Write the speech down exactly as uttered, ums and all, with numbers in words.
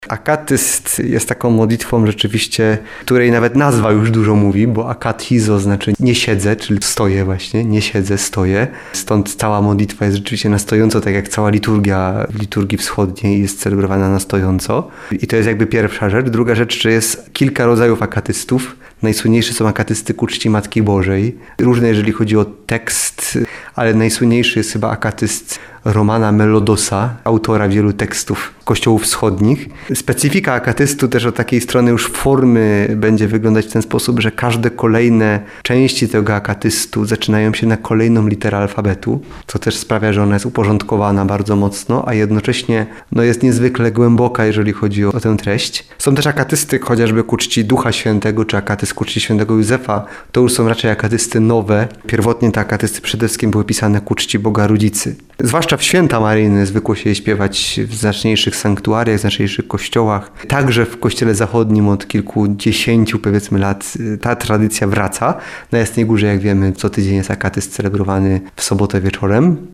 Akatyst jest taką modlitwą rzeczywiście, której nawet nazwa już dużo mówi, bo akathizo znaczy nie siedzę, czyli stoję właśnie, nie siedzę, stoję. Stąd cała modlitwa jest rzeczywiście na stojąco, tak jak cała liturgia w liturgii wschodniej jest celebrowana na stojąco. I to jest jakby pierwsza rzecz. Druga rzecz, że jest kilka rodzajów akatystów. Najsłynniejsze są akatysty ku czci Matki Bożej. Różne, jeżeli chodzi o tekst, ale najsłynniejszy jest chyba akatyst Romana Melodosa, autora wielu tekstów kościołów wschodnich. Specyfika akatystu też od takiej strony już formy będzie wyglądać w ten sposób, że każde kolejne części tego akatystu zaczynają się na kolejną literę alfabetu, co też sprawia, że ona jest uporządkowana bardzo mocno, a jednocześnie no, jest niezwykle głęboka, jeżeli chodzi o, o tę treść. Są też akatysty chociażby ku czci Ducha Świętego, czy akatyst ku czci świętego Józefa. To już są raczej akatysty nowe. Pierwotnie te akatysty przede wszystkim były pisane ku czci Boga Rodzicy. Zwłaszcza w święta maryjne zwykło się je śpiewać w znaczniejszych sanktuariach, w znaczniejszych kościołach. Także w kościele zachodnim od kilkudziesięciu powiedzmy lat ta tradycja wraca. Na Jasnej Górze, jak wiemy, co tydzień jest akatyst celebrowany w sobotę wieczorem.